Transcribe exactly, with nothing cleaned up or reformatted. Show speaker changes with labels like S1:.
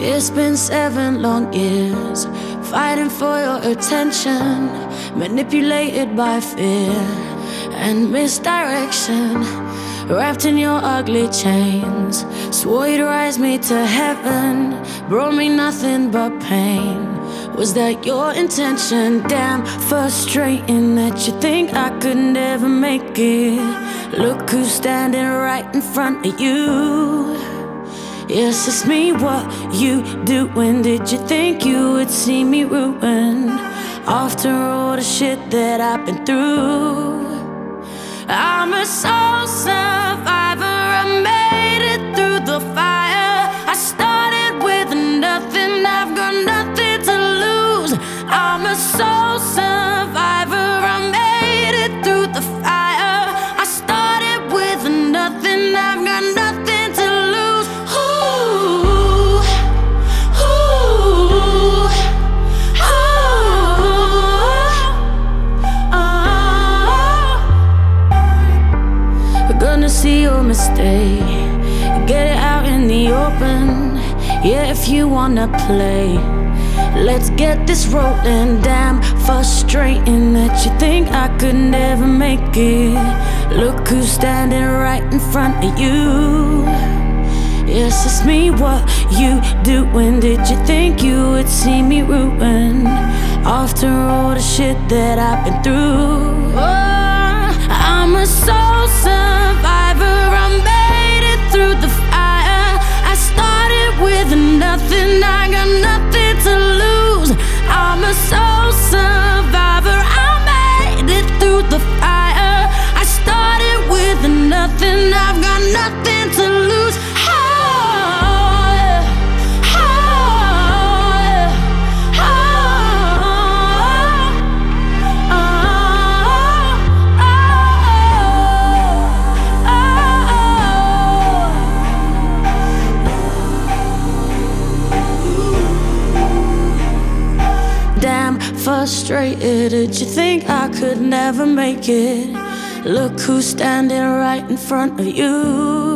S1: It's been seven long years fighting for your attention, manipulated by fear and misdirection. Wrapped in your ugly chains, swore you'd rise me to heaven, brought me nothing but pain. Was that your intention? Damn frustrating that you think I could never make it. Look who's standing right in front of you. Yes, it's me. What you doing? Did you think you would see me ruined after all the shit that I've been through? I'm a soul survivor, I made it through the fire. I started with nothing, I've got nothing to lose. I'm a soul survivor, I made it through the fire. I started with nothing, I've got nothing to lose. Ooh, ooh, ooh, oh. Gonna see your mistake, get it out in the open. Yeah, if you wanna play, let's get this rolling. Damn frustrating that you think I could never make it. Look who's standing right in front of you. Yes, it's me. What you doing? Did you think you would see me ruined after all the shit that I've been through? Oh, I'm a soul survivor, I made it through the fire. I started with nothing, I got nothing to lose. I'm a soul survivor, I made it through the fire. I started with nothing, I've got nothing to lose. Damn frustrated, did you think I could never make it? Look who's standing right in front of you.